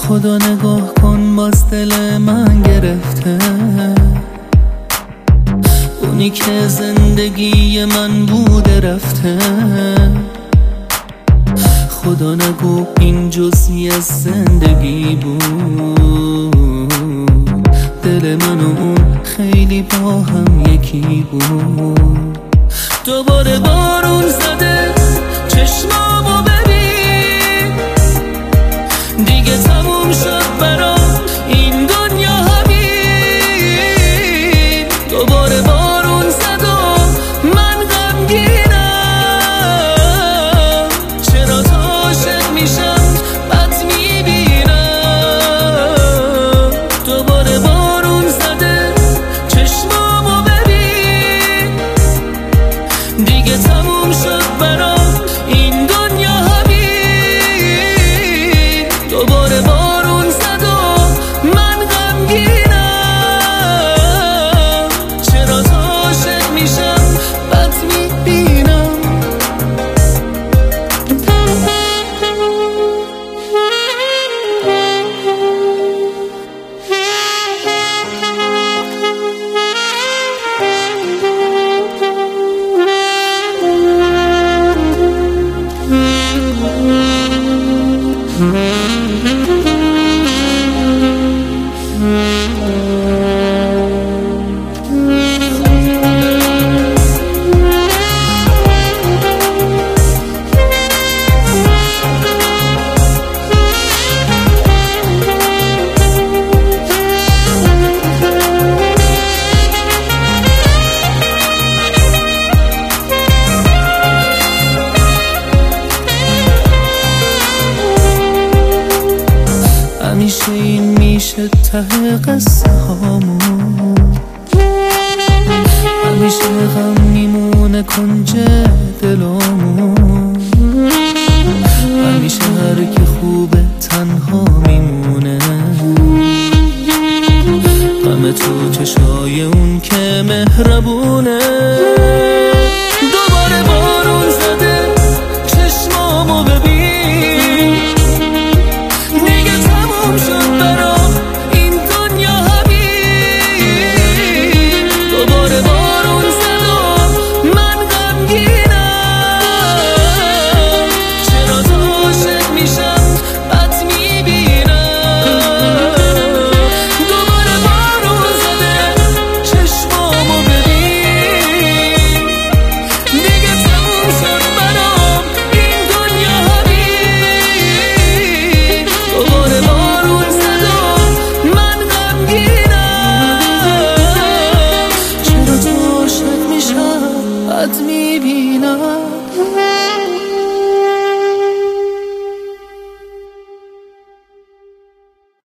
خدا نگاه کن باز دل من گرفته، اونی که زندگی من بوده رفته. خدا نگو این جزئی از زندگی بود، دل من و اون خیلی با هم یکی بود. دوباره بارون زده چشمامو ببین، دیگه تموم شد برام این دنیا همین. دوباره بارون زد و من غمگینم، چرا تا عاشق میشم بد میبینم. دوباره بارون زده چشمامو ببین، دیگه تموم شد برام این دنیا همین. دوباره بارون زد و من غمگینم، چرا تا عاشق میشم بد میبینم. همیشه این میشه ته قصه هامون، همیشه غم میمونه کنج دلامون، همیشه هر که خوبه تنها میمونه. غم تو چشای اون که مهربونه. دوباره بارون زده چشمامو ببین،